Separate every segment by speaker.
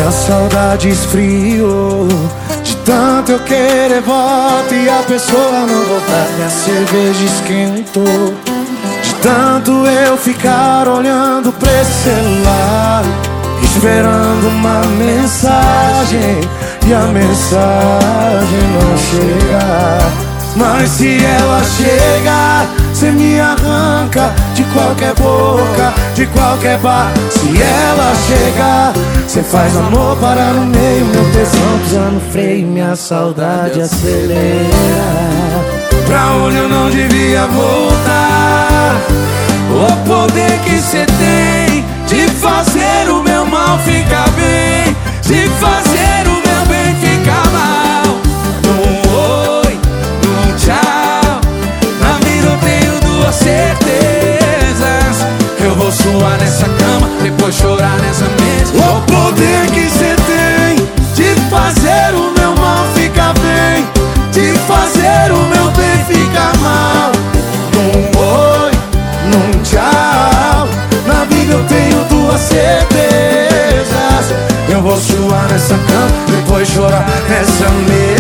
Speaker 1: A saudade esfriou, de tanto eu querer volta e a pessoa não voltar. Minha cerveja esquentou, de tanto eu ficar olhando pra esse celular, esperando uma mensagem, e a mensagem não chega. Mas se ela chegar, cê me arranca de qualquer boca, de qualquer bar. Se ela chegar, cê faz amor parar no meio, meu tesão pisa no freio, minha saudade acelera. Pra onde eu não devia voltar, o poder que cê tem de fazer o meu mal ficar bem, de fazer o meu bem ficar mal. Num oi, num tchau, na vida eu tenho duas certezas: eu vou suar nessa cama, depois chorar nessa mesa. O poder que cê tem de fazer o meu mal ficar bem, de fazer o meu bem ficar mal. Num oi, num tchau, na vida eu tenho duas certezas: eu vou suar nessa cama, depois chorar nessa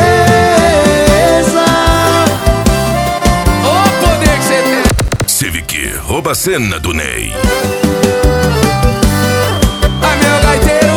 Speaker 1: mesa. O poder que cê tem.
Speaker 2: Civic, rouba a cena do Ney.
Speaker 1: Ai, meu gaiteiro.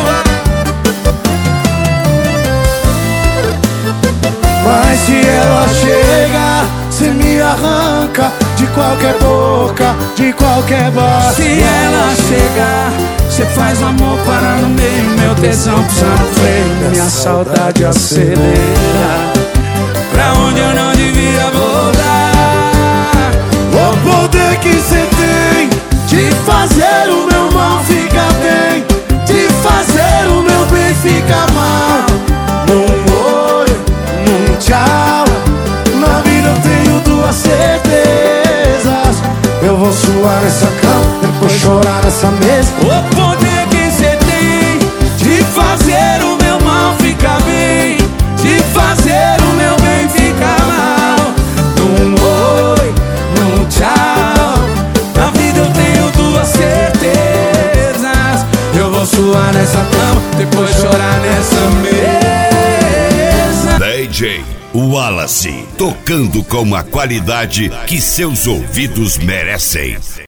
Speaker 1: Mas se ela chega, cê me arranca de qualquer boca, de qualquer bar.
Speaker 3: Se ela chegar, cê faz o amor parar no meio, meu tesão pisa no freio, minha saudade acelera. Pra onde eu não devia voltar,
Speaker 1: o poder que cê tem de fazer o meu mal ficar bem, de fazer o meu bem ficar mal. Num oi, num tchau, na vida eu tenho duas certezas: eu vou suar nessa cama, depois chorar nessa mesa.
Speaker 3: o poder que cê tem de fazer o meu mal ficar bem, de fazer o meu bem ficar mal.
Speaker 1: Num oi,
Speaker 3: Num tchau, na vida eu tenho duas certezas: eu vou suar nessa cama, depois chorar nessa mesa.
Speaker 2: DJ Wallace, tocando com a qualidade que seus ouvidos merecem.